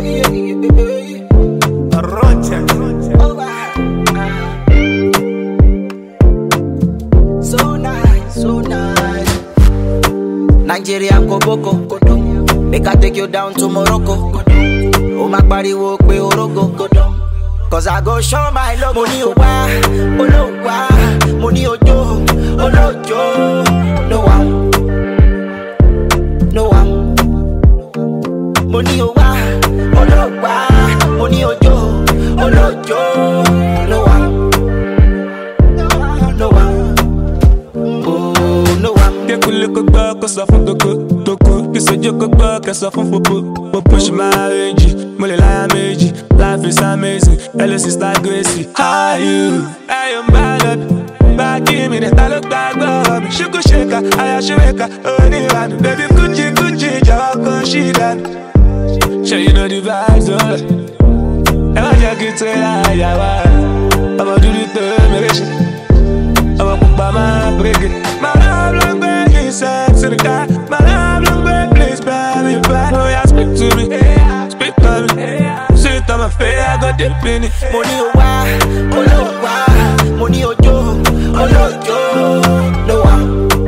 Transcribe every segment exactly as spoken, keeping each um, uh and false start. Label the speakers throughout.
Speaker 1: Roger.
Speaker 2: So nice, so nice. Nigeria go boko. Make I take you down to Morocco. Oh my body walk we orogo. Cause I go show my love. Money owa, olowa, money ojo, olojo. No one, no one. Money owa, olowa, money ojo, olojo. No one, no one, oh no one.
Speaker 1: Get cool look back, cause I from Toko, Toko. Kiss a joke back, cause I from Popo. Push my age, Molly like Meiji. Life is amazing, Ellis is like Gracie. How are you? I am bad. Back in me, that I look back, baby. Shuku shaker, I should wake up. Oh, anyone, baby, Gucci, Gucci, Jawako, she done. Sure, you know the vibes, oh. Ever just get to lie, yeah, I'ma do the third, I'ma put my mind, break it. My love, long baby, sex in the car. My love, long baby, please, baby, back. Oh, yeah, speak to me, speak to me. Sit on my face, I got the penny.
Speaker 2: Money owa, olowa, money ojo, olojo. No one,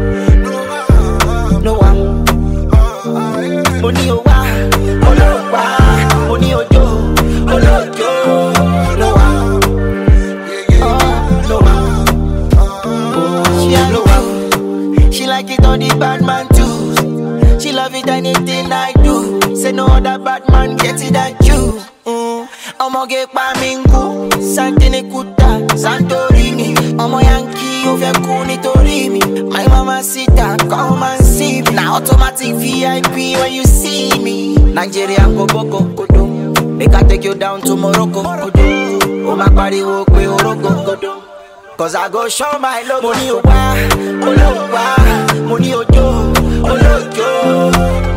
Speaker 2: no one. Money owa, olowa, money ojo, olojo. No one, oh, no one. She a no one. She like it on the bad man too. She love it anything I do. Say no other bad man get it at you. Mm. Omo get pa mingu, Santini Kuta, Santorini. Omo Yankee over kuni torimi. My mama sita, come and see me. Now automatic V I P when you see me. Nigeria go boko, kodo. Make I take you down to Morocco, kodo. Oh my body walk we orogo, kodo. Cause I go show my love. Money owa, olowa, money ojo, olojo.